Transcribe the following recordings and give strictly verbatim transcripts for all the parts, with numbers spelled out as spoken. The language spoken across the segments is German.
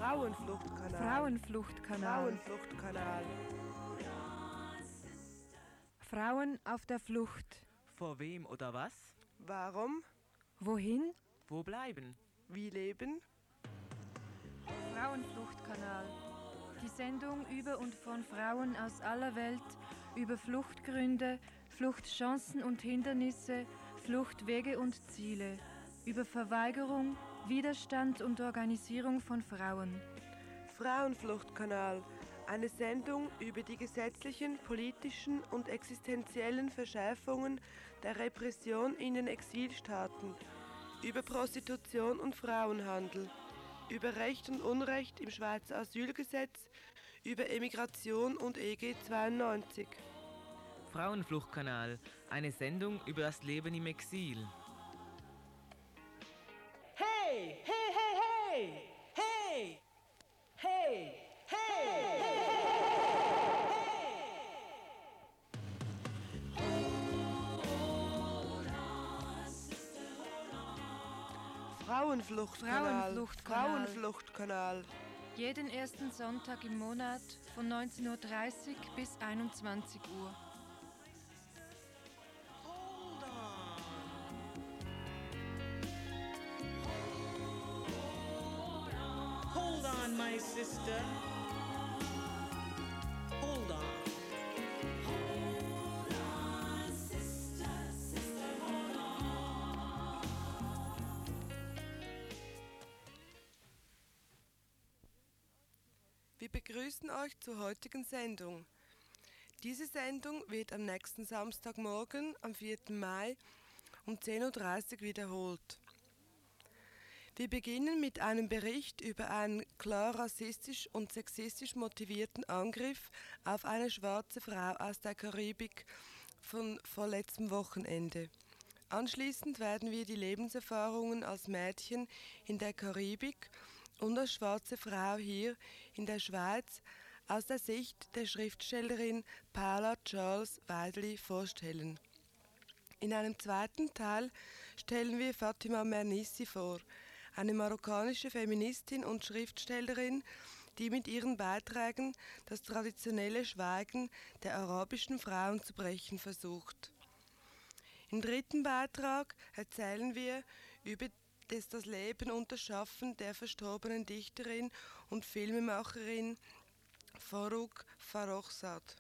Frauenfluchtkanal. Frauenfluchtkanal. Frauenfluchtkanal. Frauen auf der Flucht. Vor wem oder was? Warum? Wohin? Wo bleiben? Wie leben? Frauenfluchtkanal. Die Sendung über und von Frauen aus aller Welt über Fluchtgründe, Fluchtchancen und Hindernisse, Fluchtwege und Ziele, über Verweigerung, Widerstand und Organisierung von Frauen. Frauenfluchtkanal. Eine Sendung über die gesetzlichen, politischen und existenziellen Verschärfungen der Repression in den Exilstaaten, über Prostitution und Frauenhandel, über Recht und Unrecht im Schweizer Asylgesetz, über Emigration und E G zweiundneunzig. Frauenfluchtkanal, eine Sendung über das Leben im Exil. Hey, hey, hey, hey, hey, hey, hey, hey, Frauenfluchtkanal. Frauenfluchtkanal. Frauenfluchtkanal. Jeden ersten Sonntag im Monat von neunzehn Uhr dreißig bis einundzwanzig Uhr. hold on. Hold on, my sister. Hold on. Wir begrüßen euch zur heutigen Sendung. Diese Sendung wird am nächsten Samstagmorgen, am vierten Mai, um zehn Uhr dreißig wiederholt. Wir beginnen mit einem Bericht über einen klar rassistisch und sexistisch motivierten Angriff auf eine schwarze Frau aus der Karibik von vorletztem Wochenende. Anschließend werden wir die Lebenserfahrungen als Mädchen in der Karibik und als schwarze Frau hier in der Schweiz aus der Sicht der Schriftstellerin Paula Charles Weidli vorstellen. In einem zweiten Teil stellen wir Fatima Mernissi vor, eine marokkanische Feministin und Schriftstellerin, die mit ihren Beiträgen das traditionelle Schweigen der arabischen Frauen zu brechen versucht. Im dritten Beitrag erzählen wir über das, das Leben und das Schaffen der verstorbenen Dichterin und Filmemacherin Farouk Farrokhzad.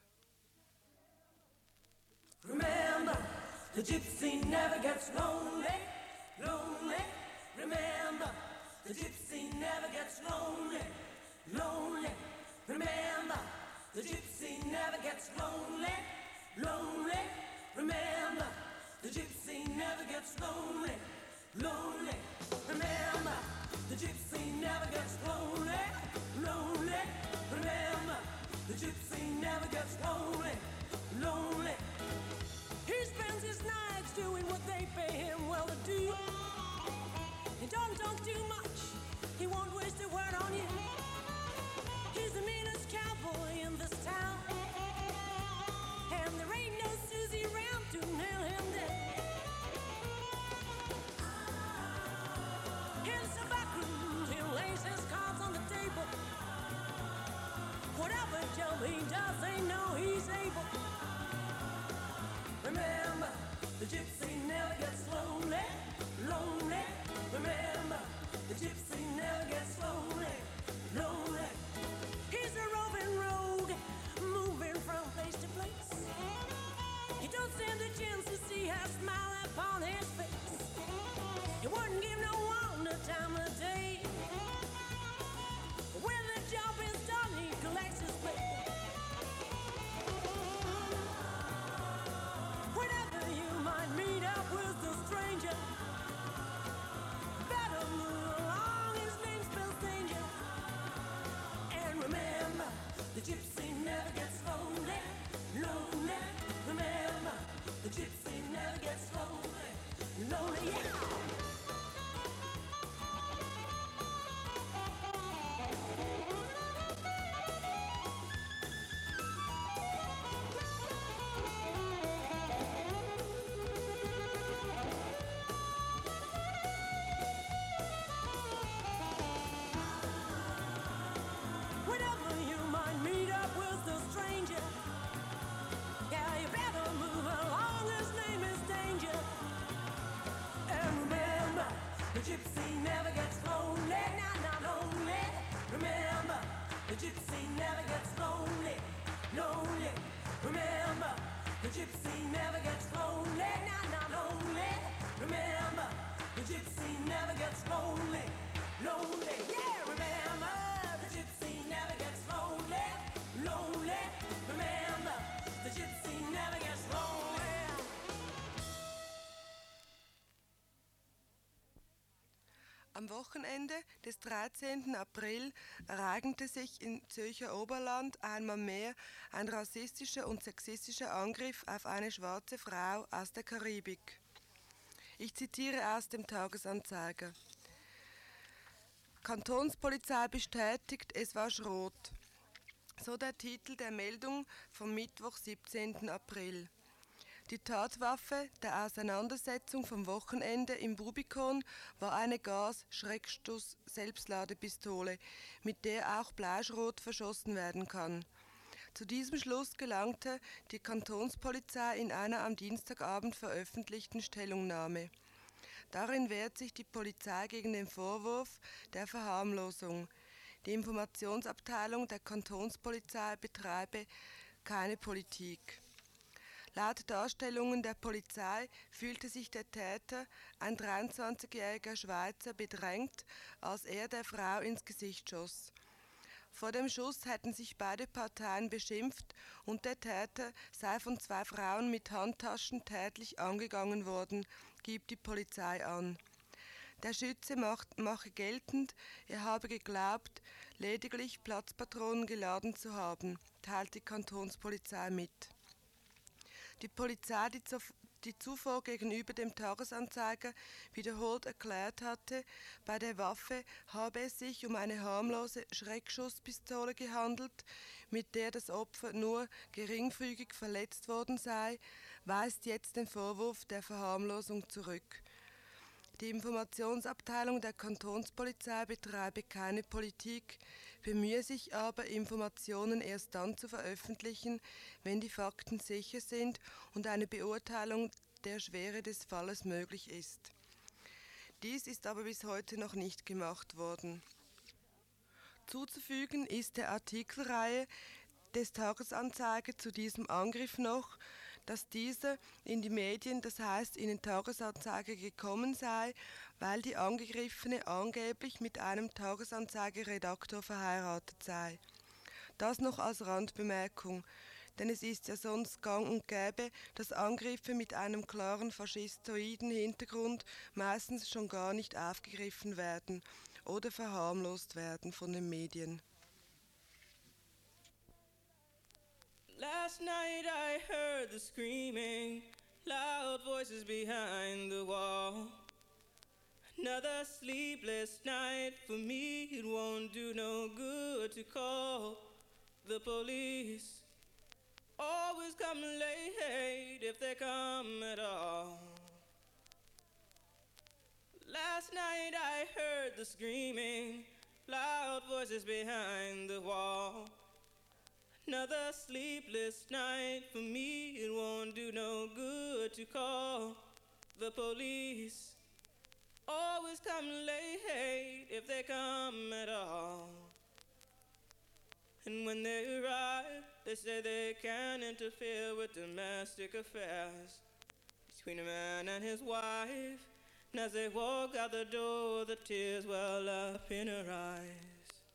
Remember, the gypsy never gets lonely, lonely. Remember, the gypsy never gets lonely, lonely. Remember, the gypsy never gets lonely, lonely. Remember, the gypsy never gets lonely, lonely. Remember, the gypsy never gets lonely, lonely. Remember, the gypsy never gets lonely, lonely. He spends his nights doing what they pay him well to do. He don't talk too much, he won't waste a word on you. He's the meanest cowboy in this town, and there ain't no Susie around to nail him down. In some back room, he lays his cards on the table. Whatever job he does, they know he's able. Remember, the gypsy never gets lonely, lonely. Remember, the gypsy never gets lonely, lonely. He's a roving rogue, moving from place to place. He don't stand a chance to see her smile upon his face. He wouldn't give no one the time of day. When the job is done, he collects his pay. Whenever you might meet up with the stranger, better move along, his name spells danger. And remember, the gypsy never gets lonely, lonely. Remember, the gypsy never gets lonely, lonely. Yeah. Wochenende des dreizehnten April ereignete sich im Zürcher Oberland einmal mehr ein rassistischer und sexistischer Angriff auf eine schwarze Frau aus der Karibik. Ich zitiere aus dem Tagesanzeiger. Kantonspolizei bestätigt, es war Schrot. So der Titel der Meldung vom Mittwoch, siebzehnten April. Die Tatwaffe der Auseinandersetzung vom Wochenende im Rubikon war eine Gas-Selbstladepistole, mit der auch Bleischrot verschossen werden kann. Zu diesem Schluss gelangte die Kantonspolizei in einer am Dienstagabend veröffentlichten Stellungnahme. Darin wehrt sich die Polizei gegen den Vorwurf der Verharmlosung. Die Informationsabteilung der Kantonspolizei betreibe keine Politik. Laut Darstellungen der Polizei fühlte sich der Täter, ein dreiundzwanzigjähriger Schweizer, bedrängt, als er der Frau ins Gesicht schoss. Vor dem Schuss hätten sich beide Parteien beschimpft und der Täter sei von zwei Frauen mit Handtaschen tätlich angegangen worden, gibt die Polizei an. Der Schütze macht, mache geltend, er habe geglaubt, lediglich Platzpatronen geladen zu haben, teilt die Kantonspolizei mit. Die Polizei, die, zu, die zuvor gegenüber dem Tagesanzeiger wiederholt erklärt hatte, bei der Waffe habe es sich um eine harmlose Schreckschusspistole gehandelt, mit der das Opfer nur geringfügig verletzt worden sei, weist jetzt den Vorwurf der Verharmlosung zurück. Die Informationsabteilung der Kantonspolizei betreibe keine Politik, bemühe sich aber, Informationen erst dann zu veröffentlichen, wenn die Fakten sicher sind und eine Beurteilung der Schwere des Falles möglich ist. Dies ist aber bis heute noch nicht gemacht worden. Zuzufügen ist der Artikelreihe des Tagesanzeiger zu diesem Angriff noch, dass dieser in die Medien, das heißt in den Tagesanzeiger gekommen sei, weil die Angegriffene angeblich mit einem Tagesanzeiger-Redaktor verheiratet sei. Das noch als Randbemerkung, denn es ist ja sonst gang und gäbe, dass Angriffe mit einem klaren faschistoiden Hintergrund meistens schon gar nicht aufgegriffen werden oder verharmlost werden von den Medien. Last night I heard the screaming, loud voices behind the wall. Another sleepless night for me, it won't do no good to call the police. Always come late if they come at all. Last night I heard the screaming, loud voices behind the wall. Another sleepless night for me, it won't do no good to call the police. Always come late if they come at all. And when they arrive, they say they can't interfere with domestic affairs between a man and his wife. And as they walk out the door, the tears well up in her eyes.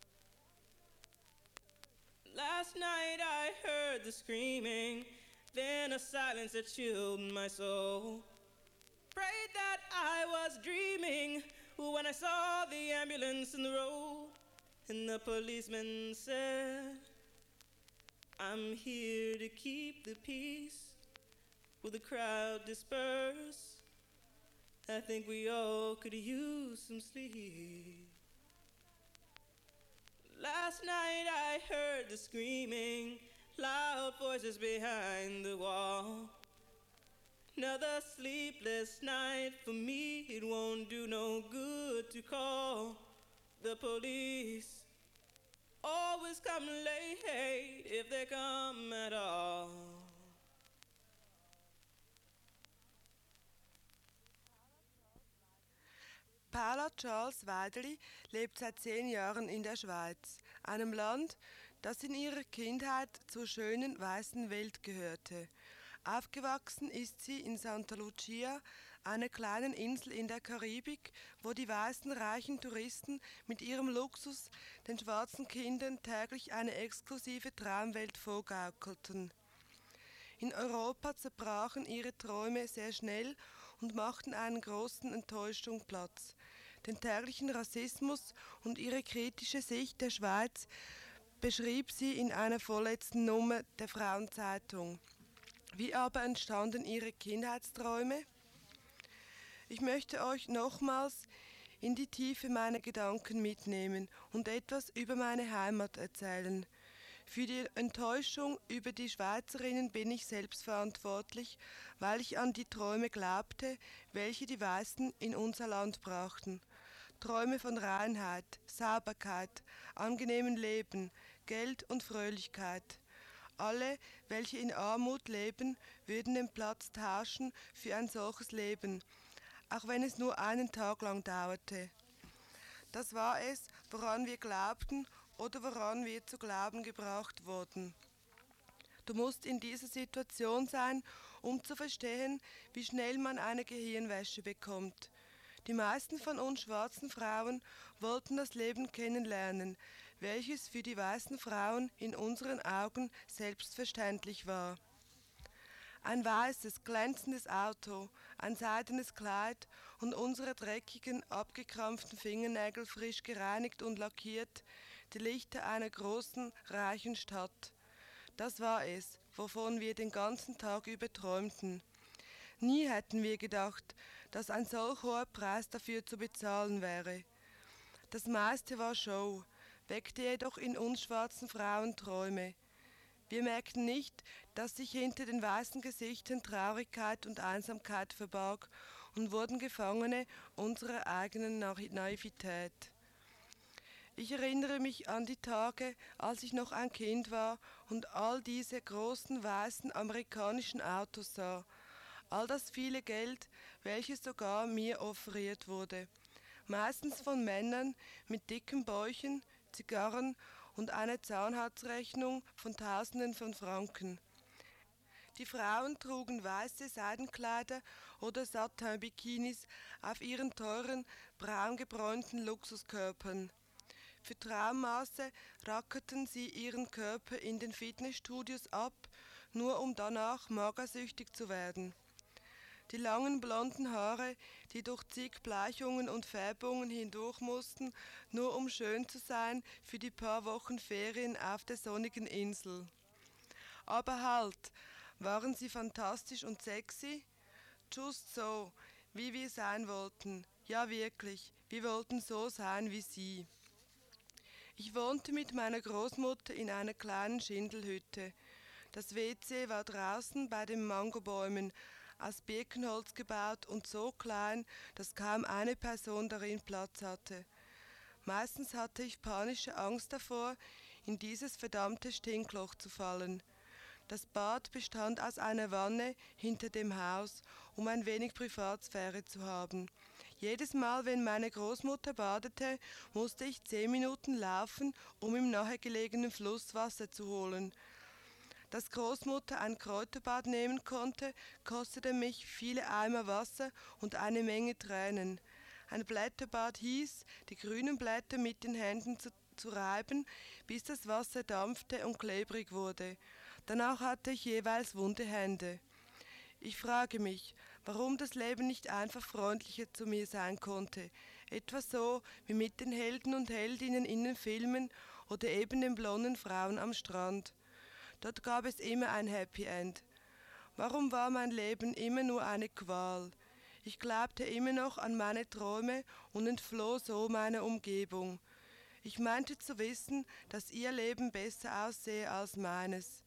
Last night I heard the screaming, then a silence that chilled my soul. Prayed that I was dreaming when I saw the ambulance in the road, and the policeman said, I'm here to keep the peace. Will the crowd disperse? I think we all could use some sleep. Last night I heard the screaming, loud voices behind the wall. Another sleepless night for me, it won't do no good to call the police. Always come late if they come at all. Paula Charles Weideli lebt seit zehn Jahren in der Schweiz, einem Land, das in ihrer Kindheit zur schönen weißen Welt gehörte. Aufgewachsen ist sie in Santa Lucia, einer kleinen Insel in der Karibik, wo die weißen reichen Touristen mit ihrem Luxus den schwarzen Kindern täglich eine exklusive Traumwelt vorgaukelten. In Europa zerbrachen ihre Träume sehr schnell und machten einen großen Enttäuschung Platz. Den täglichen Rassismus und ihre kritische Sicht der Schweiz beschrieb sie in einer vorletzten Nummer der Frauenzeitung. Wie aber entstanden ihre Kindheitsträume? Ich möchte euch nochmals in die Tiefe meiner Gedanken mitnehmen und etwas über meine Heimat erzählen. Für die Enttäuschung über die Schweizerinnen bin ich selbst verantwortlich, weil ich an die Träume glaubte, welche die Weißen in unser Land brachten. Träume von Reinheit, Sauberkeit, angenehmem Leben, Geld und Fröhlichkeit. Alle, welche in Armut leben, würden den Platz tauschen für ein solches Leben, auch wenn es nur einen Tag lang dauerte. Das war es, woran wir glaubten oder woran wir zu glauben gebracht wurden. Du musst in dieser Situation sein, um zu verstehen, wie schnell man eine Gehirnwäsche bekommt. Die meisten von uns schwarzen Frauen wollten das Leben kennenlernen, welches für die weißen Frauen in unseren Augen selbstverständlich war. Ein weißes, glänzendes Auto, ein seidenes Kleid und unsere dreckigen, abgekrampften Fingernägel frisch gereinigt und lackiert, die Lichter einer großen, reichen Stadt. Das war es, wovon wir den ganzen Tag über träumten. Nie hätten wir gedacht, dass ein solch hoher Preis dafür zu bezahlen wäre. Das meiste war Show, weckte jedoch in uns schwarzen Frauen Träume. Wir merkten nicht, dass sich hinter den weißen Gesichtern Traurigkeit und Einsamkeit verbarg und wurden Gefangene unserer eigenen Naivität. Ich erinnere mich an die Tage, als ich noch ein Kind war und all diese großen weißen amerikanischen Autos sah, all das viele Geld, welches sogar mir offeriert wurde, meistens von Männern mit dicken Bäuchen, Zigarren und einer Zahnarztrechnung von Tausenden von Franken. Die Frauen trugen weiße Seidenkleider oder Satin-Bikinis auf ihren teuren, braungebräunten Luxuskörpern. Für Traummaße rackerten sie ihren Körper in den Fitnessstudios ab, nur um danach magersüchtig zu werden. Die langen blonden Haare, die durch zig Bleichungen und Färbungen hindurch mussten, nur um schön zu sein für die paar Wochen Ferien auf der sonnigen Insel. Aber halt, waren sie fantastisch und sexy? Just so, wie wir sein wollten. Ja wirklich, wir wollten so sein wie sie. Ich wohnte mit meiner Großmutter in einer kleinen Schindelhütte. Das W C war draußen bei den Mangobäumen, aus Birkenholz gebaut und so klein, dass kaum eine Person darin Platz hatte. Meistens hatte ich panische Angst davor, in dieses verdammte Stinkloch zu fallen. Das Bad bestand aus einer Wanne hinter dem Haus, um ein wenig Privatsphäre zu haben. Jedes Mal, wenn meine Großmutter badete, musste ich zehn Minuten laufen, um im nahegelegenen Fluss Wasser zu holen. Dass Großmutter ein Kräuterbad nehmen konnte, kostete mich viele Eimer Wasser und eine Menge Tränen. Ein Blätterbad hieß, die grünen Blätter mit den Händen zu, zu reiben, bis das Wasser dampfte und klebrig wurde. Danach hatte ich jeweils wunde Hände. Ich frage mich, warum das Leben nicht einfach freundlicher zu mir sein konnte, etwa so wie mit den Helden und Heldinnen in den Filmen oder eben den blonden Frauen am Strand. Dort gab es immer ein Happy End. Warum war mein Leben immer nur eine Qual? Ich glaubte immer noch an meine Träume und entfloh so meiner Umgebung. Ich meinte zu wissen, dass ihr Leben besser aussehe als meines.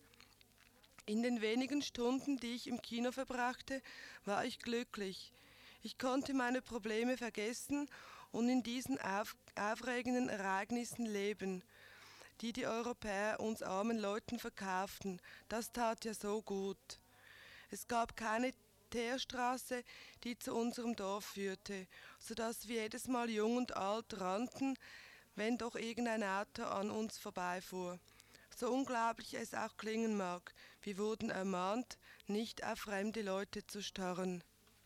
In den wenigen Stunden, die ich im Kino verbrachte, war ich glücklich. Ich konnte meine Probleme vergessen und in diesen auf, aufregenden Ereignissen leben, die die Europäer uns armen Leuten verkauften. Das tat ja so gut. Es gab keine Teerstraße, die zu unserem Dorf führte, so dass wir jedes Mal jung und alt rannten, wenn doch irgendein Auto an uns vorbeifuhr. So unglaublich es auch klingen mag, wir wurden ermahnt, nicht auf fremde Leute zu starren.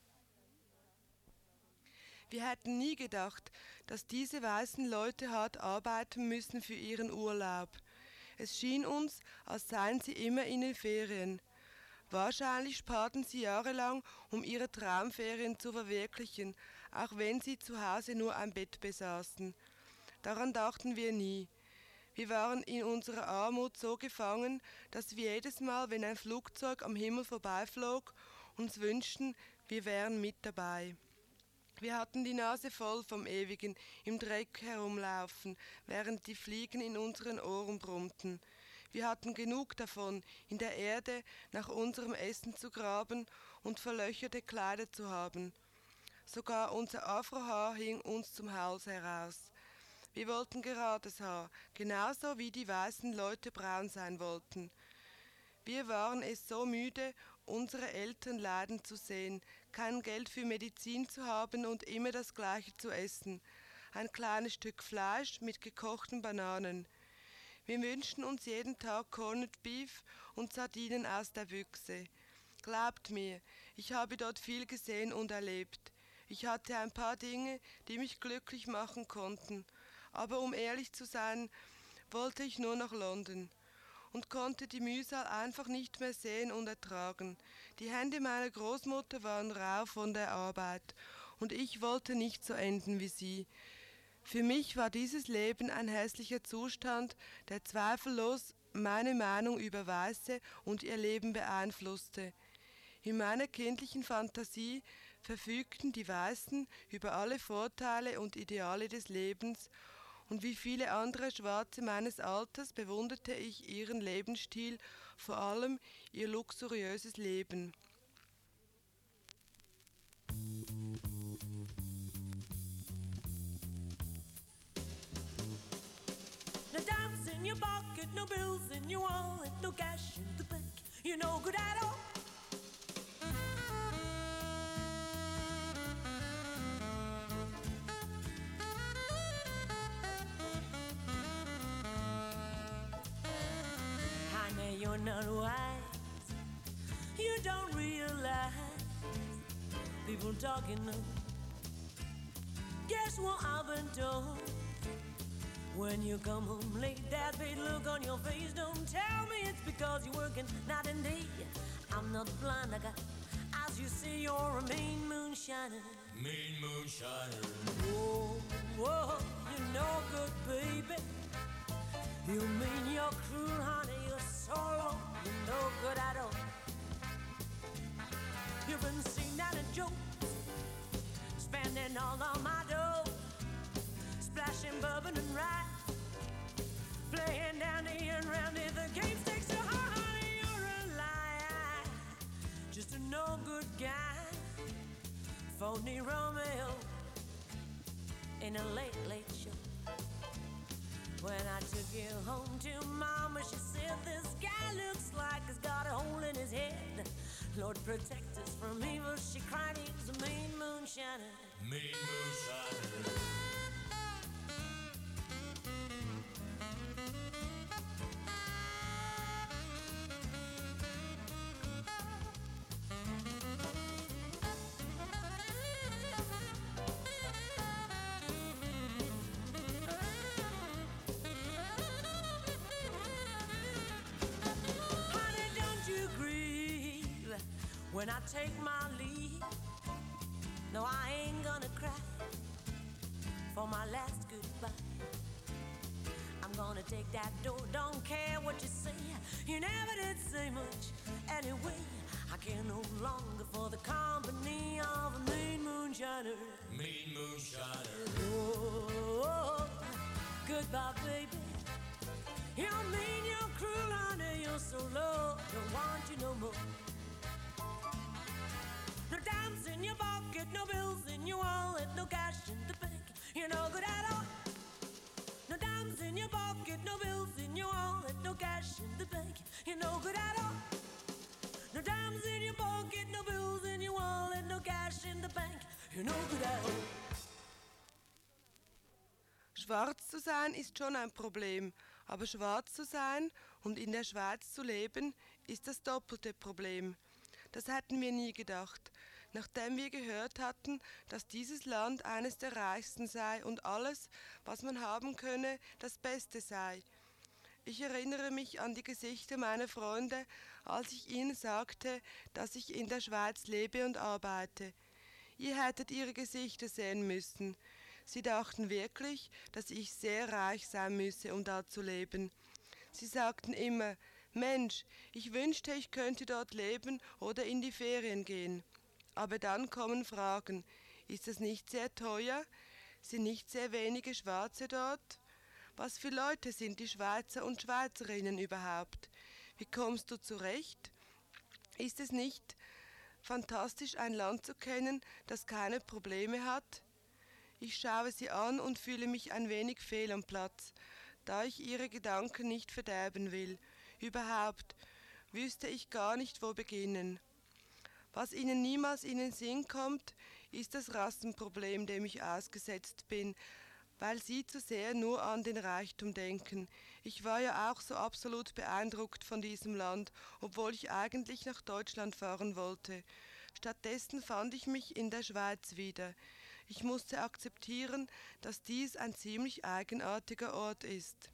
Wir hätten nie gedacht, dass diese weißen Leute hart arbeiten müssen für ihren Urlaub. Es schien uns, als seien sie immer in den Ferien. Wahrscheinlich sparten sie jahrelang, um ihre Traumferien zu verwirklichen, auch wenn sie zu Hause nur ein Bett besaßen. Daran dachten wir nie. Wir waren in unserer Armut so gefangen, dass wir jedes Mal, wenn ein Flugzeug am Himmel vorbeiflog, uns wünschten, wir wären mit dabei. Wir hatten die Nase voll vom ewigen im Dreck herumlaufen, während die Fliegen in unseren Ohren brummten. Wir hatten genug davon, in der Erde nach unserem Essen zu graben und verlöcherte Kleider zu haben. Sogar unser Afrohaar hing uns zum Hals heraus. Wir wollten gerades Haar, genauso wie die weißen Leute braun sein wollten. Wir waren es so müde, unsere Eltern leiden zu sehen, kein Geld für Medizin zu haben und immer das Gleiche zu essen. Ein kleines Stück Fleisch mit gekochten Bananen. Wir wünschten uns jeden Tag Corned Beef und Sardinen aus der Büchse. Glaubt mir, ich habe dort viel gesehen und erlebt. Ich hatte ein paar Dinge, die mich glücklich machen konnten. Aber um ehrlich zu sein, wollte ich nur nach London und konnte die Mühsal einfach nicht mehr sehen und ertragen. Die Hände meiner Großmutter waren rau von der Arbeit und ich wollte nicht so enden wie sie. Für mich war dieses Leben ein hässlicher Zustand, der zweifellos meine Meinung über Weiße und ihr Leben beeinflusste. In meiner kindlichen Fantasie verfügten die Weißen über alle Vorteile und Ideale des Lebens, und wie viele andere Schwarze meines Alters bewunderte ich ihren Lebensstil, vor allem ihr luxuriöses Leben. No dimes in your pocket, no bills in your wallet, no cash in the bank, you're no good at all. Honey, you're not wise, you don't realize people talking. Guess what I've been told? When you come home late, that big look on your face. Don't tell me it's because you're working night and day. I'm not blind, I got eyes, you see you're a mean moonshiner. Mean moonshiner. Whoa, whoa, you're no good, baby. You mean you're cruel, honey, you're so low, you're no good at all. You've been seen down at Joe's, spending all of my dough, splashing bourbon and rye, playing down the end round if the game stakes too high, honey, you're a liar, just a no good guy, phony Romeo in a late, late show. When I took you home to mama, she said this guy looks like he's got a hole in his head. Lord protect us from evil, she cried, he's a mean moonshiner. Mean moonshiner. When I take my leave, no, I ain't gonna cry for my last goodbye. I'm gonna take that door, don't care what you say. You never did say much anyway. I care no longer for the company of a mean moonshiner. Mean moonshiner. Oh, goodbye, baby. You're mean, you're cruel, honey, you're so low. Don't want you no more. No dimes in your pocket, no bills in your wallet, no cash in the bank, you're no good at all. No dimes in your pocket, no bills in your wallet, no cash in the bank, you're no good at all. No dimes in your pocket, no bills in your wallet, no cash in the bank, you're no good at all. Schwarz zu sein ist schon ein Problem, aber schwarz zu sein und in der Schweiz zu leben, ist das doppelte Problem. Das hätten wir nie gedacht, nachdem wir gehört hatten, dass dieses Land eines der reichsten sei und alles, was man haben könne, das Beste sei. Ich erinnere mich an die Gesichter meiner Freunde, als ich ihnen sagte, dass ich in der Schweiz lebe und arbeite. Ihr hättet ihre Gesichter sehen müssen. Sie dachten wirklich, dass ich sehr reich sein müsse, um da zu leben. Sie sagten immer, Mensch, ich wünschte, ich könnte dort leben oder in die Ferien gehen. Aber dann kommen Fragen, ist es nicht sehr teuer? Sind nicht sehr wenige Schwarze dort? Was für Leute sind die Schweizer und Schweizerinnen überhaupt? Wie kommst du zurecht? Ist es nicht fantastisch, ein Land zu kennen, das keine Probleme hat? Ich schaue sie an und fühle mich ein wenig fehl am Platz, da ich ihre Gedanken nicht verderben will. Überhaupt wüsste ich gar nicht, wo beginnen. Was ihnen niemals in den Sinn kommt, ist das Rassenproblem, dem ich ausgesetzt bin, weil sie zu sehr nur an den Reichtum denken. Ich war ja auch so absolut beeindruckt von diesem Land, obwohl ich eigentlich nach Deutschland fahren wollte. Stattdessen fand ich mich in der Schweiz wieder. Ich musste akzeptieren, dass dies ein ziemlich eigenartiger Ort ist.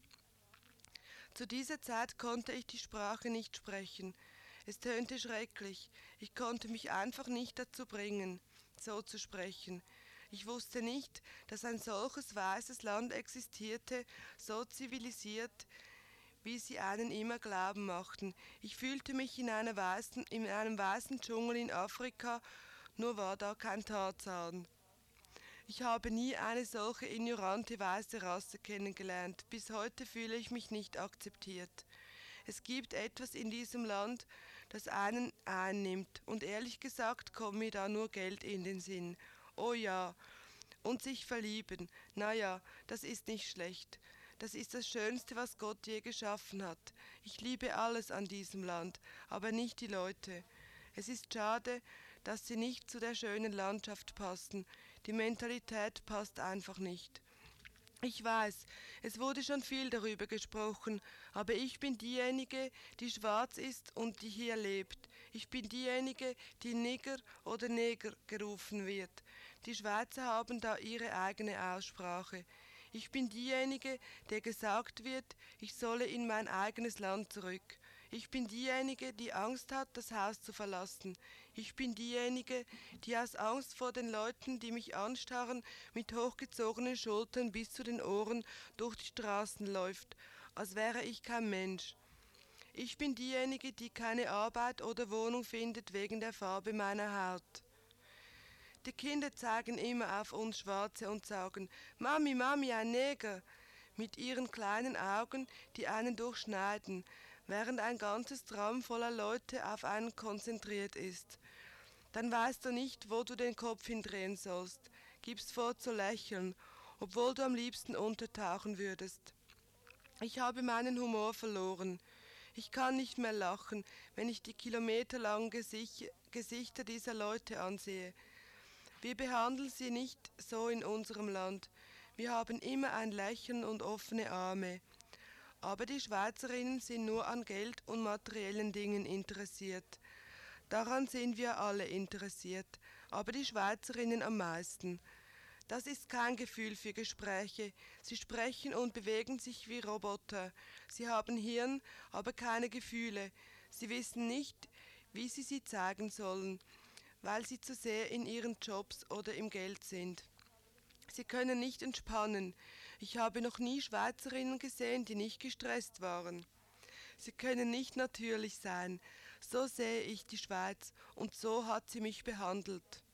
Zu dieser Zeit konnte ich die Sprache nicht sprechen. Es tönte schrecklich. Ich konnte mich einfach nicht dazu bringen, so zu sprechen. Ich wusste nicht, dass ein solches weißes Land existierte, so zivilisiert, wie sie einen immer glauben machten. Ich fühlte mich in, einer weißen, in einem weißen Dschungel in Afrika, nur war da kein Tarzan. Ich habe nie eine solche ignorante weiße Rasse kennengelernt. Bis heute fühle ich mich nicht akzeptiert. Es gibt etwas in diesem Land, das einen einnimmt, und ehrlich gesagt kommt mir da nur Geld in den Sinn. Oh ja, und sich verlieben, na ja, das ist nicht schlecht. Das ist das Schönste, was Gott je geschaffen hat. Ich liebe alles an diesem Land, aber nicht die Leute. Es ist schade, dass sie nicht zu der schönen Landschaft passen. Die Mentalität passt einfach nicht. Ich weiß, es wurde schon viel darüber gesprochen, aber ich bin diejenige, die schwarz ist und die hier lebt. Ich bin diejenige, die Nigger oder Neger gerufen wird. Die Schweizer haben da ihre eigene Aussprache. Ich bin diejenige, der gesagt wird, ich solle in mein eigenes Land zurück. Ich bin diejenige, die Angst hat, das Haus zu verlassen. Ich bin diejenige, die aus Angst vor den Leuten, die mich anstarren, mit hochgezogenen Schultern bis zu den Ohren durch die Straßen läuft, als wäre ich kein Mensch. Ich bin diejenige, die keine Arbeit oder Wohnung findet wegen der Farbe meiner Haut. Die Kinder zeigen immer auf uns Schwarze und sagen, Mami, Mami, ein Neger, mit ihren kleinen Augen, die einen durchschneiden, während ein ganzes Tram voller Leute auf einen konzentriert ist. Dann weißt du nicht, wo du den Kopf hindrehen sollst, gibst vor zu lächeln, obwohl du am liebsten untertauchen würdest. Ich habe meinen Humor verloren. Ich kann nicht mehr lachen, wenn ich die kilometerlangen Gesicht- Gesichter dieser Leute ansehe. Wir behandeln sie nicht so in unserem Land. Wir haben immer ein Lächeln und offene Arme. Aber die Schweizerinnen sind nur an Geld und materiellen Dingen interessiert. Daran sind wir alle interessiert, aber die Schweizerinnen am meisten. Das ist kein Gefühl für Gespräche. Sie sprechen und bewegen sich wie Roboter. Sie haben Hirn, aber keine Gefühle. Sie wissen nicht, wie sie sie zeigen sollen, weil sie zu sehr in ihren Jobs oder im Geld sind. Sie können nicht entspannen. Ich habe noch nie Schweizerinnen gesehen, die nicht gestresst waren. Sie können nicht natürlich sein. So sehe ich die Schweiz und so hat sie mich behandelt.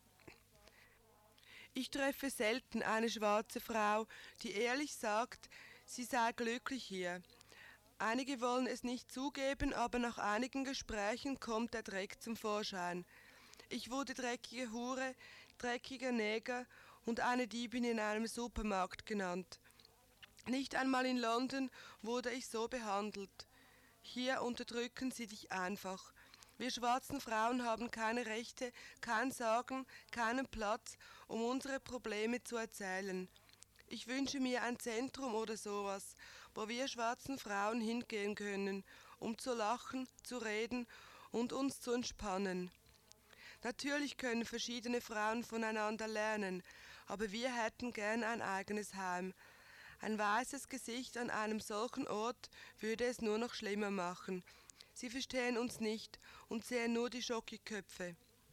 Ich treffe selten eine schwarze Frau, die ehrlich sagt, sie sei glücklich hier. Einige wollen es nicht zugeben, aber nach einigen Gesprächen kommt der Dreck zum Vorschein. Ich wurde dreckige Hure, dreckiger Neger und eine Diebin in einem Supermarkt genannt. Nicht einmal in London wurde ich so behandelt. Hier unterdrücken sie dich einfach. Wir schwarzen Frauen haben keine Rechte, kein Sagen, keinen Platz, um unsere Probleme zu erzählen. Ich wünsche mir ein Zentrum oder sowas, wo wir schwarzen Frauen hingehen können, um zu lachen, zu reden und uns zu entspannen. Natürlich können verschiedene Frauen voneinander lernen, aber wir hätten gern ein eigenes Heim. Ein weißes Gesicht an einem solchen Ort würde es nur noch schlimmer machen. Sie verstehen uns nicht und sehen nur die Schokiköpfe.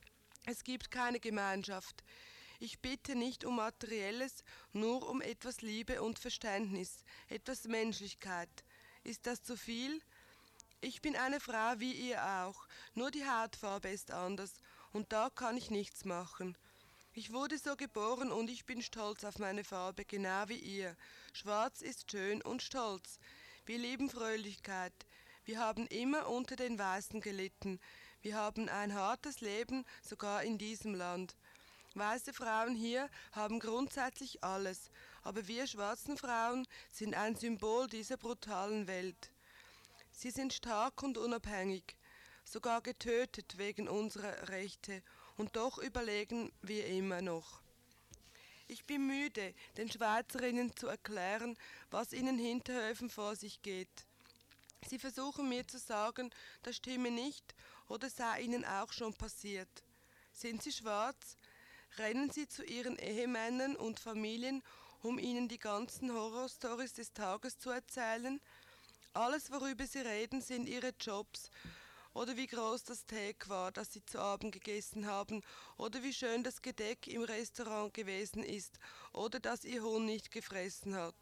Es gibt keine Gemeinschaft. Ich bitte nicht um Materielles, nur um etwas Liebe und Verständnis, etwas Menschlichkeit. Ist das zu viel? Ich bin eine Frau wie ihr auch, nur die Hautfarbe ist anders und da kann ich nichts machen. Ich wurde so geboren und ich bin stolz auf meine Farbe, genau wie ihr. Schwarz ist schön und stolz. Wir lieben Fröhlichkeit. Wir haben immer unter den Weißen gelitten. Wir haben ein hartes Leben, sogar in diesem Land. Weiße Frauen hier haben grundsätzlich alles, aber wir schwarzen Frauen sind ein Symbol dieser brutalen Welt. Sie sind stark und unabhängig, sogar getötet wegen unserer Rechte, und doch überlegen wir immer noch. Ich bin müde, den Schweizerinnen zu erklären, was in den Hinterhöfen vor sich geht. Sie versuchen mir zu sagen, das stimme nicht oder sei ihnen auch schon passiert. Sind sie schwarz? Rennen sie zu ihren Ehemännern und Familien, um ihnen die ganzen Horrorstories des Tages zu erzählen? Alles, worüber sie reden, sind ihre Jobs oder wie groß das Steak war, das sie zu Abend gegessen haben oder wie schön das Gedeck im Restaurant gewesen ist oder dass ihr Hund nicht gefressen hat.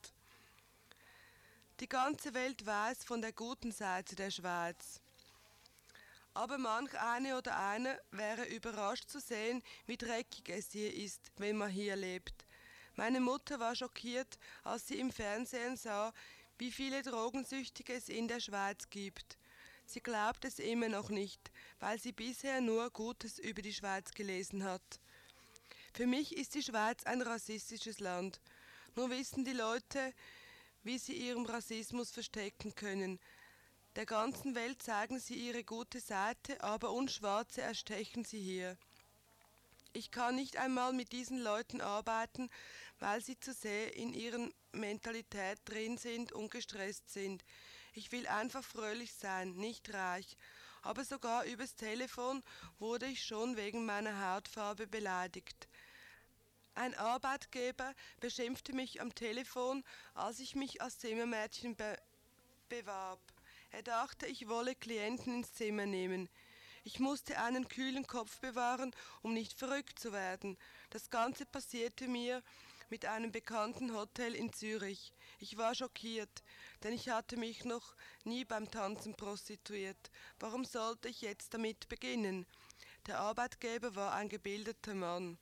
Die ganze Welt weiß von der guten Seite der Schweiz. Aber manch eine oder einer wäre überrascht zu sehen, wie dreckig es hier ist, wenn man hier lebt. Meine Mutter war schockiert, als sie im Fernsehen sah, wie viele Drogensüchtige es in der Schweiz gibt. Sie glaubt es immer noch nicht, weil sie bisher nur Gutes über die Schweiz gelesen hat. Für mich ist die Schweiz ein rassistisches Land. Nur wissen die Leute, wie sie ihren Rassismus verstecken können. Der ganzen Welt zeigen sie ihre gute Seite, aber uns Schwarze erstechen sie hier. Ich kann nicht einmal mit diesen Leuten arbeiten, weil sie zu sehr in ihrer Mentalität drin sind und gestresst sind. Ich will einfach fröhlich sein, nicht reich. Aber sogar übers Telefon wurde ich schon wegen meiner Hautfarbe beleidigt. Ein Arbeitgeber beschimpfte mich am Telefon, als ich mich als Zimmermädchen be- bewarb. Er dachte, ich wolle Klienten ins Zimmer nehmen. Ich musste einen kühlen Kopf bewahren, um nicht verrückt zu werden. Das Ganze passierte mir mit einem bekannten Hotel in Zürich. Ich war schockiert, denn ich hatte mich noch nie beim Tanzen prostituiert. Warum sollte ich jetzt damit beginnen? Der Arbeitgeber war ein gebildeter Mann.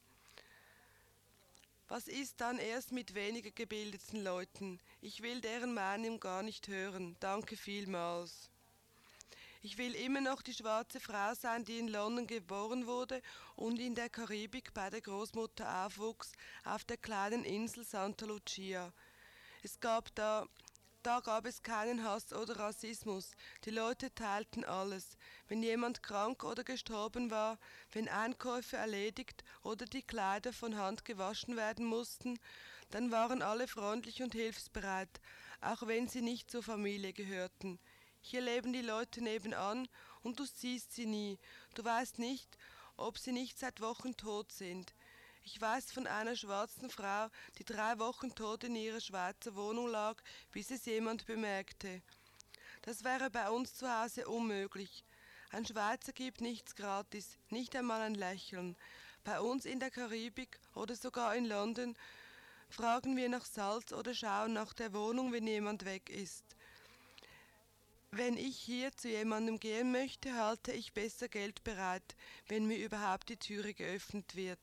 Was ist dann erst mit weniger gebildeten Leuten? Ich will deren Meinung gar nicht hören. Danke vielmals. Ich will immer noch die schwarze Frau sein, die in London geboren wurde und in der Karibik bei der Großmutter aufwuchs, auf der kleinen Insel Santa Lucia. Es gab da, da gab es keinen Hass oder Rassismus. Die Leute teilten alles. Wenn jemand krank oder gestorben war, wenn Einkäufe erledigt oder die Kleider von Hand gewaschen werden mussten, dann waren alle freundlich und hilfsbereit, auch wenn sie nicht zur Familie gehörten. Hier leben die Leute nebenan und du siehst sie nie. Du weißt nicht, ob sie nicht seit Wochen tot sind. Ich weiß von einer schwarzen Frau, die drei Wochen tot in ihrer Schweizer Wohnung lag, bis es jemand bemerkte. Das wäre bei uns zu Hause unmöglich. Ein Schweizer gibt nichts gratis, nicht einmal ein Lächeln. Bei uns in der Karibik oder sogar in London fragen wir nach Salz oder schauen nach der Wohnung, wenn jemand weg ist. Wenn ich hier zu jemandem gehen möchte, halte ich besser Geld bereit, wenn mir überhaupt die Türe geöffnet wird.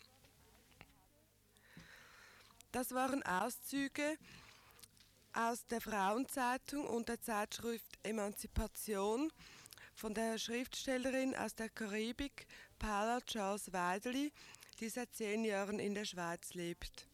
Das waren Auszüge aus der Frauenzeitung und der Zeitschrift Emanzipation von der Schriftstellerin aus der Karibik, Paula Charles Weideli, die seit zehn Jahren in der Schweiz lebt.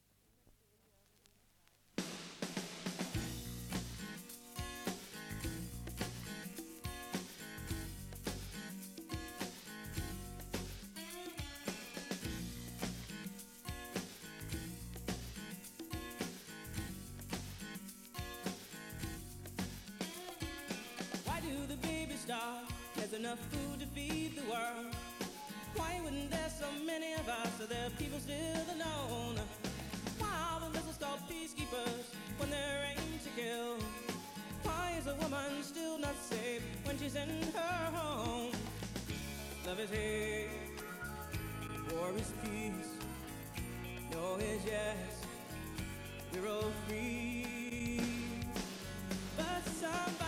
There's enough food to feed the world. Why wouldn't there so many of us? Are there people still alone? Why are the vessels called peacekeepers when they're aimed to kill? Why is a woman still not safe when she's in her home? Love is hate,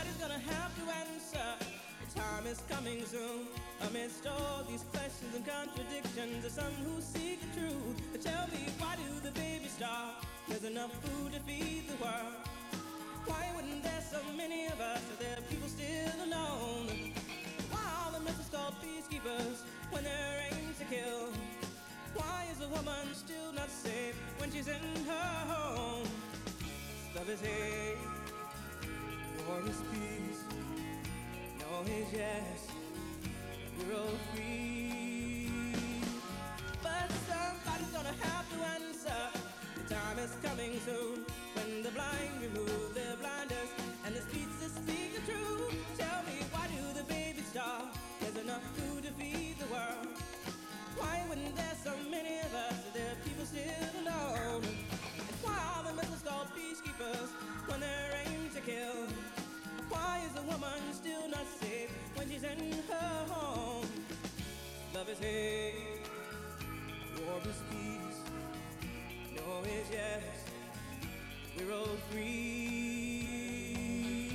Somebody's gonna have to answer. The time is coming soon. Amidst all these questions and contradictions, there's some who seek the truth. But tell me, why do the babies starve? There's enough food to feed the world. Why wouldn't there so many of us? Are there people still alone? Why are the missiles called peacekeepers when their aim's to kill? Why is a woman still not safe when she's in her home? Love is hate, war is peace. No is yes, we're all free. But somebody's gonna have to answer. The time is coming soon when the blind remove their blinders and the streets that speak the truth. Tell me, why do the babies starve? There's enough food to feed the world. Why wouldn't there so many of us? Are there people still alone? And why are the missiles called peacekeepers when they're aimed to kill? Why is a woman still not safe when she's in her home? Love is hate, war is peace. No is yes, we're all free.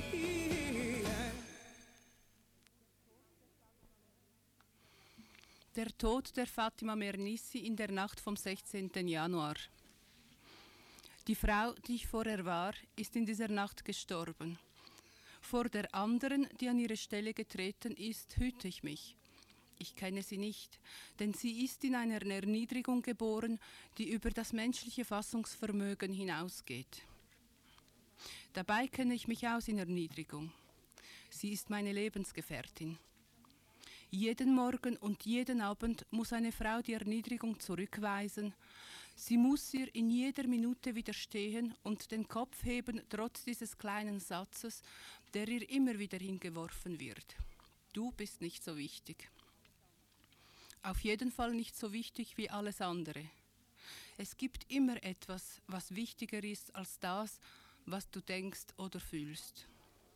Der Tod der Fatima Mernissi in der Nacht vom sechzehnten Januar. Die Frau, die ich vorher war, ist in dieser Nacht gestorben. Vor der anderen, die an ihre Stelle getreten ist, hüte ich mich. Ich kenne sie nicht, denn sie ist in einer Erniedrigung geboren, die über das menschliche Fassungsvermögen hinausgeht. Dabei kenne ich mich aus in Erniedrigung. Sie ist meine Lebensgefährtin. Jeden Morgen und jeden Abend muss eine Frau die Erniedrigung zurückweisen. Sie muss ihr in jeder Minute widerstehen und den Kopf heben, trotz dieses kleinen Satzes, der ihr immer wieder hingeworfen wird. Du bist nicht so wichtig. Auf jeden Fall nicht so wichtig wie alles andere. Es gibt immer etwas, was wichtiger ist als das, was du denkst oder fühlst.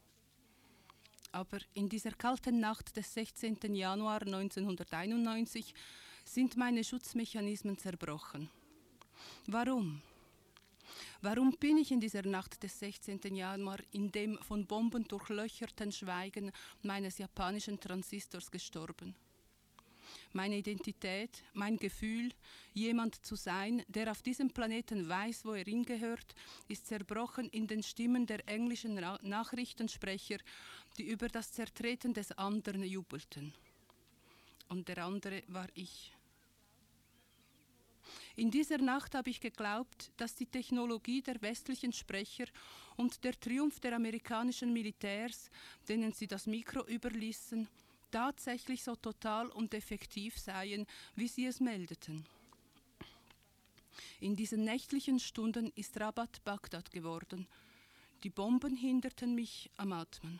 Aber in dieser kalten Nacht des sechzehnten Januar neunzehnhunderteinundneunzig sind meine Schutzmechanismen zerbrochen. Warum? Warum bin ich in dieser Nacht des sechzehnten Januar in dem von Bomben durchlöcherten Schweigen meines japanischen Transistors gestorben? Meine Identität, mein Gefühl, jemand zu sein, der auf diesem Planeten weiß, wo er hingehört, ist zerbrochen in den Stimmen der englischen Na- Nachrichtensprecher, die über das Zertreten des anderen jubelten. Und der andere war ich. In dieser Nacht habe ich geglaubt, dass die Technologie der westlichen Sprecher und der Triumph der amerikanischen Militärs, denen sie das Mikro überließen, tatsächlich so total und effektiv seien, wie sie es meldeten. In diesen nächtlichen Stunden ist Rabat Bagdad geworden. Die Bomben hinderten mich am Atmen.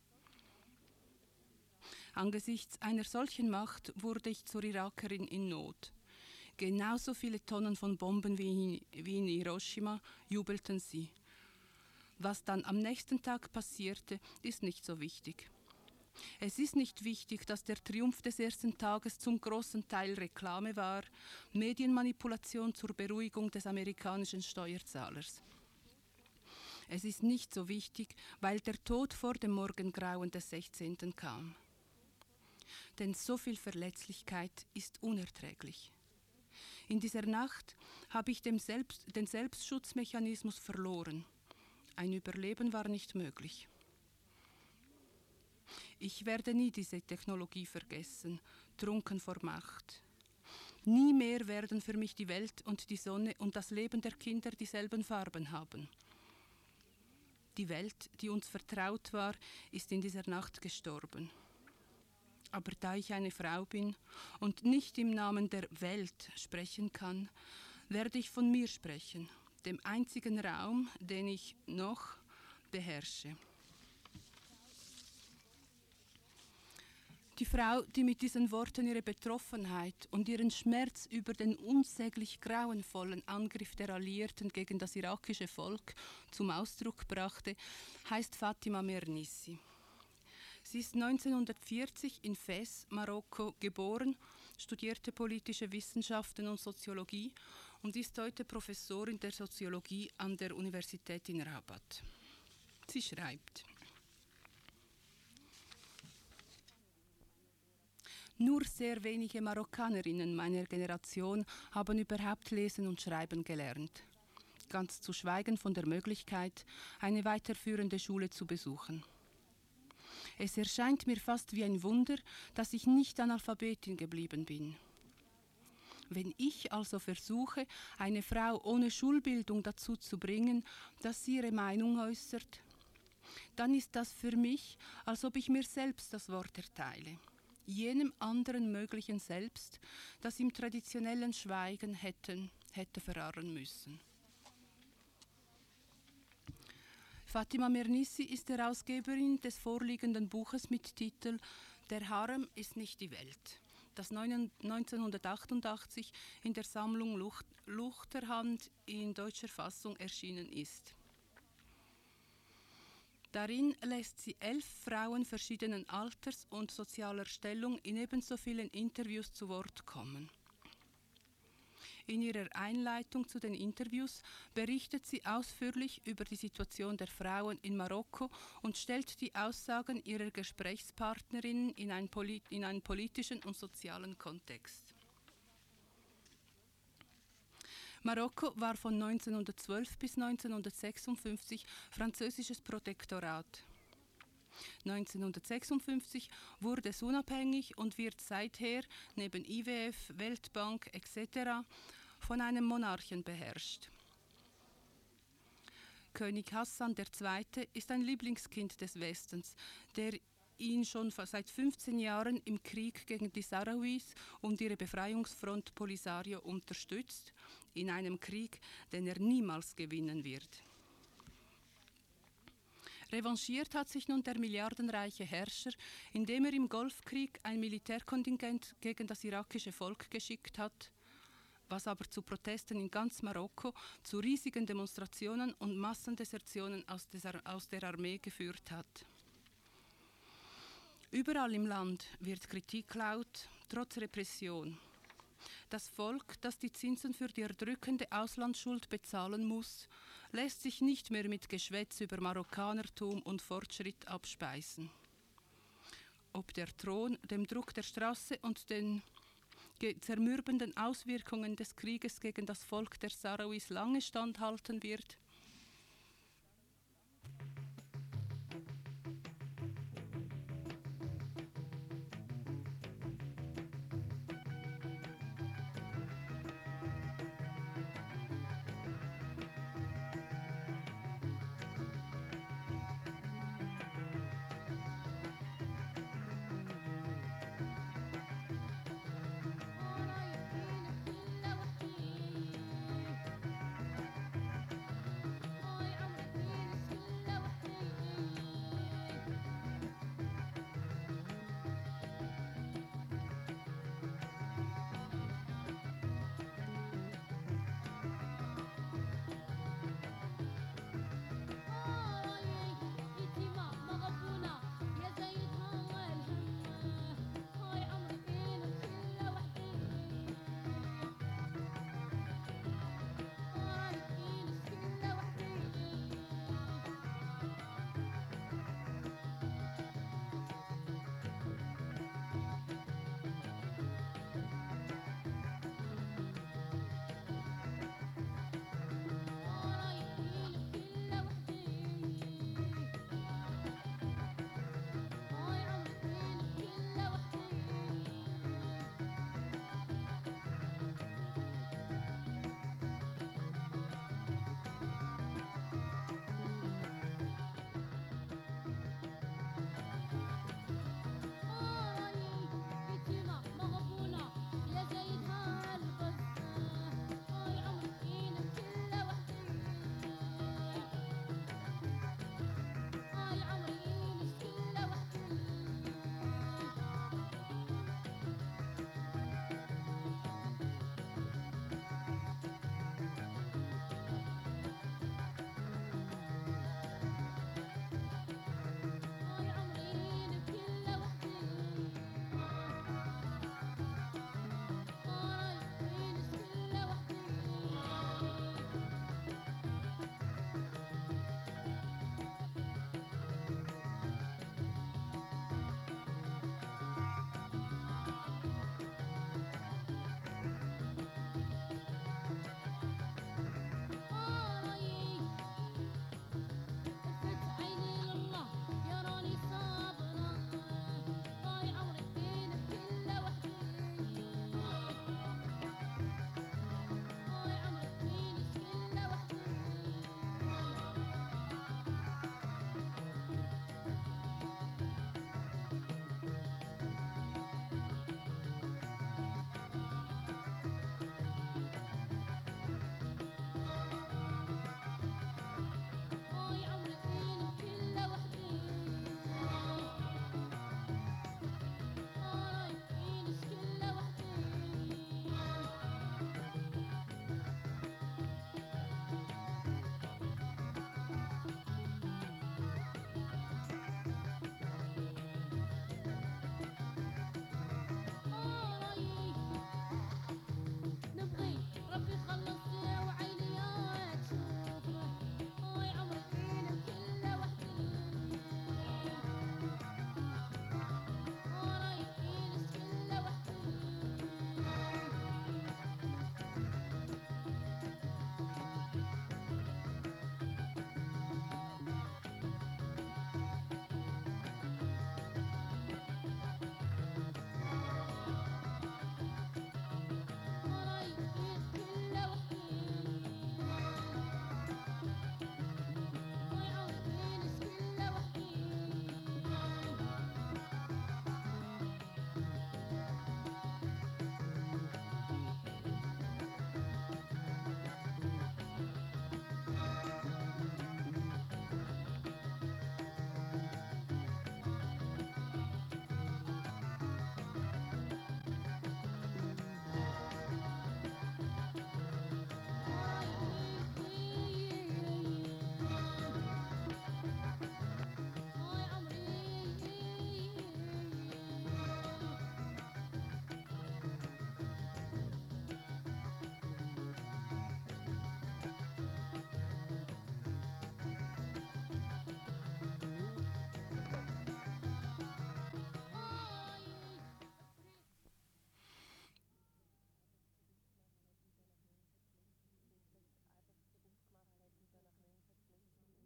Angesichts einer solchen Macht wurde ich zur Irakerin in Not. Genauso viele Tonnen von Bomben wie in, wie in Hiroshima jubelten sie. Was dann am nächsten Tag passierte, ist nicht so wichtig. Es ist nicht wichtig, dass der Triumph des ersten Tages zum großen Teil Reklame war, Medienmanipulation zur Beruhigung des amerikanischen Steuerzahlers. Es ist nicht so wichtig, weil der Tod vor dem Morgengrauen des sechzehnten kam. Denn so viel Verletzlichkeit ist unerträglich. In dieser Nacht habe ich dem Selbst, den Selbstschutzmechanismus verloren. Ein Überleben war nicht möglich. Ich werde nie diese Technologie vergessen, trunken vor Macht. Nie mehr werden für mich die Welt und die Sonne und das Leben der Kinder dieselben Farben haben. Die Welt, die uns vertraut war, ist in dieser Nacht gestorben. Aber da ich eine Frau bin und nicht im Namen der Welt sprechen kann, werde ich von mir sprechen, dem einzigen Raum, den ich noch beherrsche. Die Frau, die mit diesen Worten ihre Betroffenheit und ihren Schmerz über den unsäglich grauenvollen Angriff der Alliierten gegen das irakische Volk zum Ausdruck brachte, heißt Fatima Mernissi. Sie ist neunzehnhundertvierzig in Fez, Marokko, geboren, studierte politische Wissenschaften und Soziologie und ist heute Professorin der Soziologie an der Universität in Rabat. Sie schreibt: Nur sehr wenige Marokkanerinnen meiner Generation haben überhaupt lesen und schreiben gelernt. Ganz zu schweigen von der Möglichkeit, eine weiterführende Schule zu besuchen. Es erscheint mir fast wie ein Wunder, dass ich nicht Analphabetin geblieben bin. Wenn ich also versuche, eine Frau ohne Schulbildung dazu zu bringen, dass sie ihre Meinung äußert, dann ist das für mich, als ob ich mir selbst das Wort erteile, jenem anderen möglichen Selbst, das im traditionellen Schweigen hätten, hätte verharren müssen. Fatima Mernissi ist Herausgeberin des vorliegenden Buches mit Titel »Der Harem ist nicht die Welt«, das neunzehnhundertachtundachtzig in der Sammlung Lucht, Luchterhand in deutscher Fassung erschienen ist. Darin lässt sie elf Frauen verschiedenen Alters und sozialer Stellung in ebenso vielen Interviews zu Wort kommen. In ihrer Einleitung zu den Interviews berichtet sie ausführlich über die Situation der Frauen in Marokko und stellt die Aussagen ihrer Gesprächspartnerinnen in einen, polit- in einen politischen und sozialen Kontext. Marokko war von neunzehnhundertzwölf bis neunzehnhundertsechsundfünfzig französisches Protektorat. neunzehnhundertsechsundfünfzig wurde es unabhängig und wird seither neben I W F, Weltbank et cetera von einem Monarchen beherrscht. König Hassan der Zweite ist ein Lieblingskind des Westens, der ihn schon seit fünfzehn Jahren im Krieg gegen die Sahrawis und ihre Befreiungsfront Polisario unterstützt, in einem Krieg, den er niemals gewinnen wird. Revanchiert hat sich nun der milliardenreiche Herrscher, indem er im Golfkrieg ein Militärkontingent gegen das irakische Volk geschickt hat, was aber zu Protesten in ganz Marokko, zu riesigen Demonstrationen und Massendesertionen aus der Armee geführt hat. Überall im Land wird Kritik laut, trotz Repression. Das Volk, das die Zinsen für die erdrückende Auslandsschuld bezahlen muss, lässt sich nicht mehr mit Geschwätz über Marokkanertum und Fortschritt abspeisen. Ob der Thron dem Druck der Straße und den zermürbenden Auswirkungen des Krieges gegen das Volk der Sahrawis lange standhalten wird,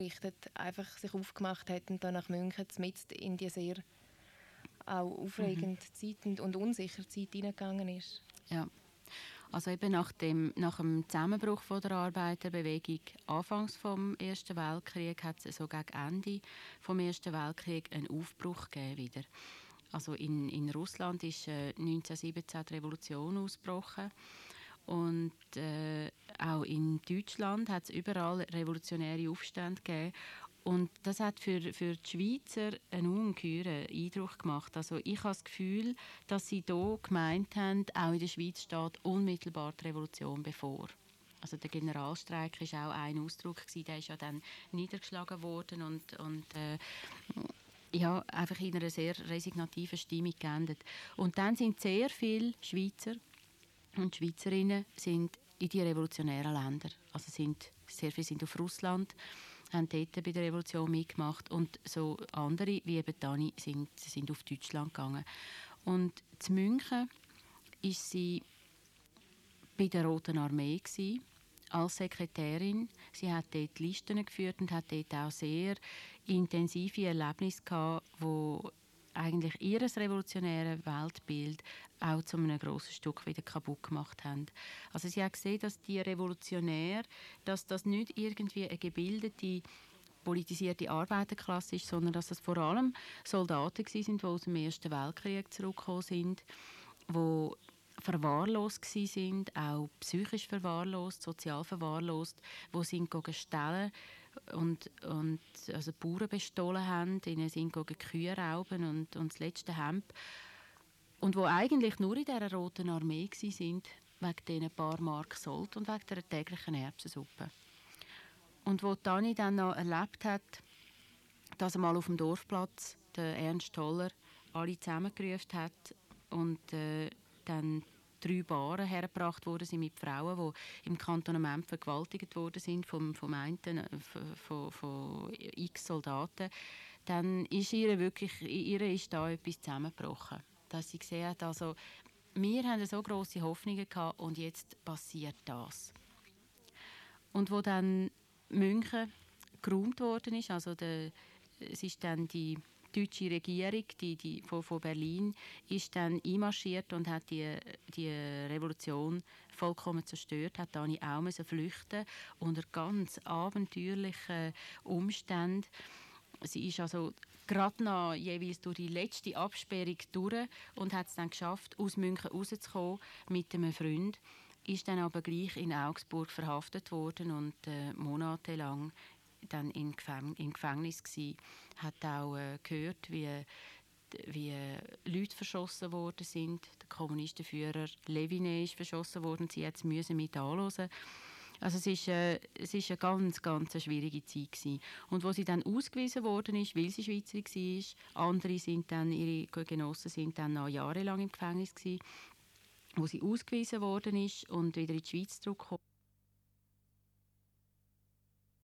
berichtet, einfach sich aufgemacht hat und dann nach München mitten in die sehr auch aufregende mhm. Zeit und, und unsichere Zeit hineingegangen ist. Ja. Also eben nach dem, nach dem Zusammenbruch von der Arbeiterbewegung anfangs vom Ersten Weltkrieg hat es so gegen Ende vom Ersten Weltkrieg einen Aufbruch gegeben wieder. Also in, in Russland ist äh, neunzehnhundertsiebzehn die Revolution ausgebrochen und äh, auch in Deutschland hat es überall revolutionäre Aufstände gegeben. Und das hat für, für die Schweizer einen ungeheuren Eindruck gemacht. Also ich habe das Gefühl, dass sie hier gemeint haben, auch in der Schweiz steht unmittelbar die Revolution bevor. Also der Generalstreik war auch ein Ausdruck, der ist ja dann niedergeschlagen worden und, und äh, ja, einfach in einer sehr resignativen Stimmung geendet. Und dann sind sehr viele Schweizer und Schweizerinnen sind in die revolutionären Länder. Also sind, sehr viele sind auf Russland, haben dort bei der Revolution mitgemacht und so andere, wie eben Dani, sind, sind auf Deutschland gegangen. Und in München war sie bei der Roten Armee gewesen, als Sekretärin. Sie hat dort Listen geführt und hat dort auch sehr intensive Erlebnisse gehabt, wo eigentlich ihr revolutionäres Weltbild auch zu einem grossen Stück wieder kaputt gemacht haben. Also sie hat gesehen, dass die Revolutionäre, dass das nicht irgendwie eine gebildete, politisierte Arbeiterklasse ist, sondern dass das vor allem Soldaten sind, die aus dem Ersten Weltkrieg zurückgekommen sind, die verwahrlost sind, auch psychisch verwahrlost, sozial verwahrlost, die sind stellen und, und also Bauern bestohlen haben, ihnen sind Kühe rauben und, und das letzte Hemd. Und wo eigentlich nur in dieser Roten Armee waren, wegen diesen paar Mark Sold und wegen der täglichen Erbsensuppe. Und wo Dani dann noch erlebt hat, dass einmal auf dem Dorfplatz der Ernst Toller alle zusammengerufen hat und äh, dann drei Baren hergebracht worden sind mit Frauen, die im Kantonament vergewaltigt worden sind vom, vom einen, von, von x Soldaten, dann ist ihr wirklich, ihr ist da etwas zusammengebrochen. Dass sie gesehen hat, also wir haben so grosse Hoffnungen gehabt und jetzt passiert das. Und wo dann München geräumt worden ist, also der, es ist dann die deutsche Regierung die, die, von, von Berlin ist dann einmarschiert und hat die, die Revolution vollkommen zerstört, hat dann auch müssen flüchten unter ganz abenteuerlichen Umständen. Sie ist also gerade noch jeweils durch die letzte Absperrung durch und hat es dann geschafft, aus München rauszukommen mit einem Freund. Ist dann aber gleich in Augsburg verhaftet worden und äh, monatelang dann in, Gefäng in Gefängnis gsi. Hat auch äh, gehört, wie, wie Leute verschossen worden sind. Der Kommunistenführer Leviné ist verschossen worden. Sie hat es mit anhören. Also es ist, äh, es ist eine ganz, ganz schwierige Zeit gewesen. Und wo sie dann ausgewiesen worden ist, weil sie Schweizerin war, andere sind dann, ihre Genossen sind dann noch jahrelang im Gefängnis gewesen, wo sie ausgewiesen worden ist und wieder in die Schweiz zurückgekommen